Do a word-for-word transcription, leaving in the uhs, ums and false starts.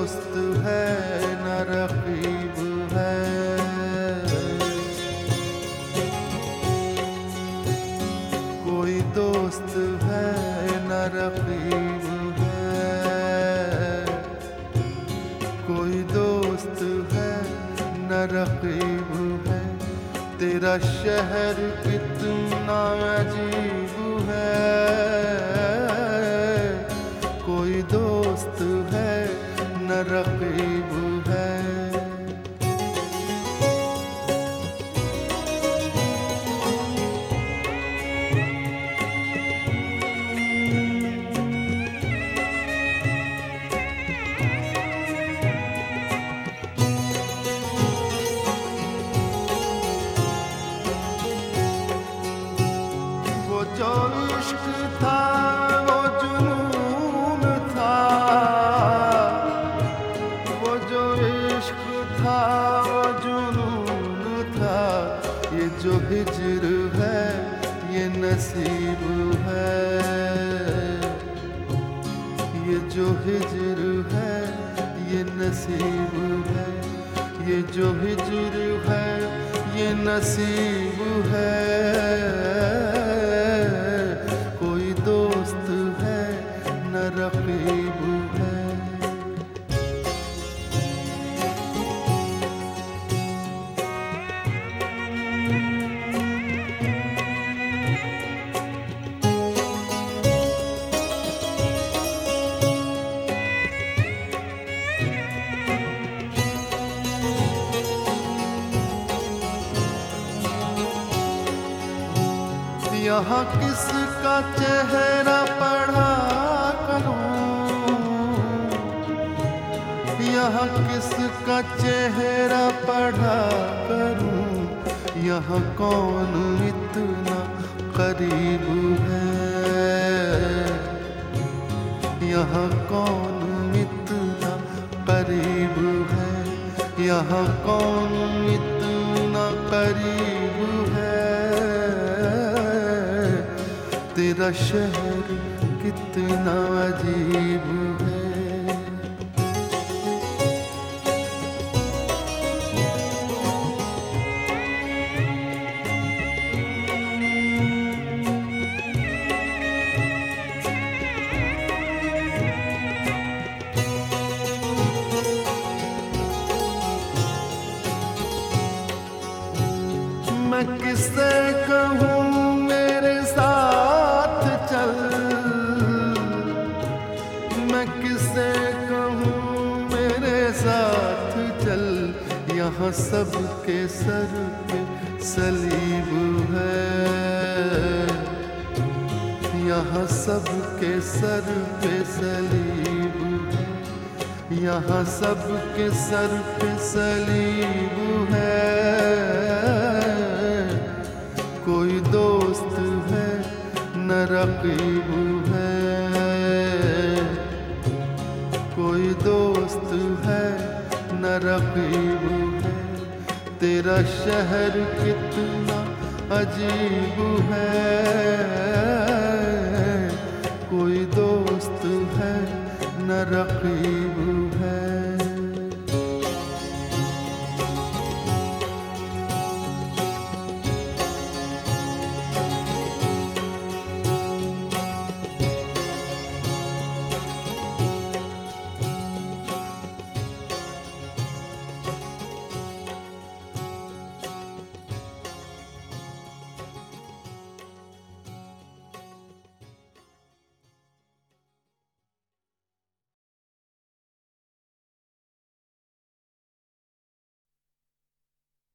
दोस्त है न रकीब है, कोई दोस्त है न रकीब है, कोई दोस्त है न रकीब है। तेरा शहर कितना अजीब है, कोई दोस्त है न रकीब है। जो इश्क था वो जुनून था, वो जो इश्क था वो जुनून था। ये जो हिज्र है ये नसीब है, ये जो हिज्र है ये नसीब है, ये जो हिज्र है ये नसीब है। कोई दोस्त है न रकीब है। यहाँ किसका चेहरा पढ़ा करूं, यहाँ किसका चेहरा पढ़ा करूं। यहाँ कौन इतना करीब है, यहाँ कौन इतना करीब है, यहाँ कौन इतना करीब है। तेरा शहर कितना अजीब है। मैं किससे कहूँ मेरे साथ चल, मैं किससे कहूँ मेरे साथ चल। यहाँ सबके सर पे सलीब है, यहाँ सबके सर पे सलीब है, यहाँ सबके सर पे सलीब है। कोई दोस्त है न रकीब है, कोई दोस्त है न रकीब है। तेरा शहर कितना अजीब है, कोई दोस्त है न रकीब